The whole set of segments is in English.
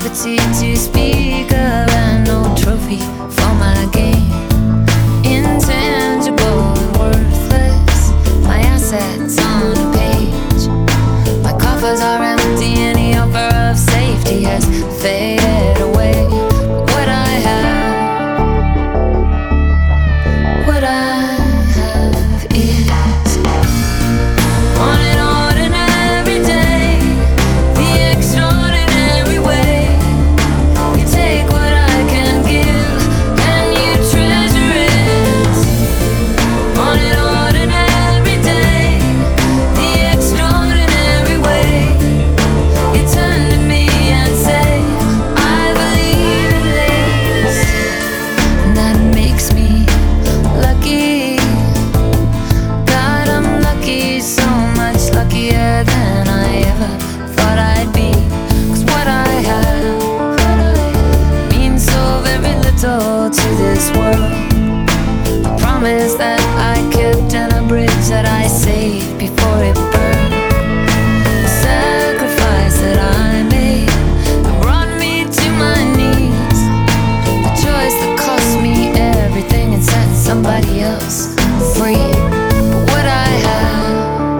liberty to speak of, and no trophy for my game. Intangible and worthless, my assets on a page. My coffers are empty, any offer of safety has faded away. What I have, what I have is on an ordinary day, the extraordinary way. You take what I can give and you treasure it. On an ordinary day, the extraordinary way. You turn to me and say, I believe in this. And that makes me lucky. God, I'm lucky, so much luckier than I ever thought I'd be. 'Cause what I have means so very little to this world. A promise that I kept and a bridge that I saved before it burned. A sacrifice that I made that brought me to my knees. A choice that cost me everything and set somebody else free. But what I have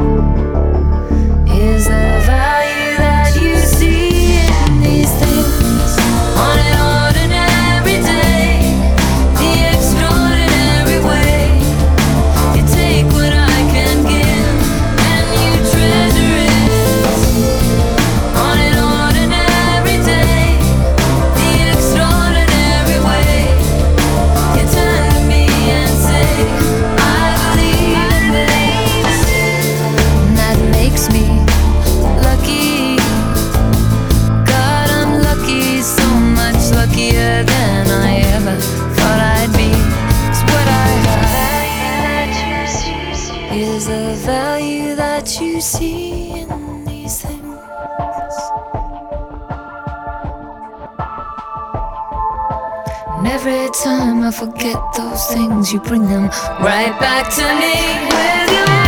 is the value that you see in these things. On an ordinary day, the extraordinary way. You take what I can give and you treasure it. On an ordinary day, the extraordinary way. You turn to me and say, I believe in this. And that makes me lucky. God, I'm lucky, so much luckier than I ever thought I'd be. 'Cause what I have is the value that you see in these things. And every time I forget those things, you bring them right back to me with your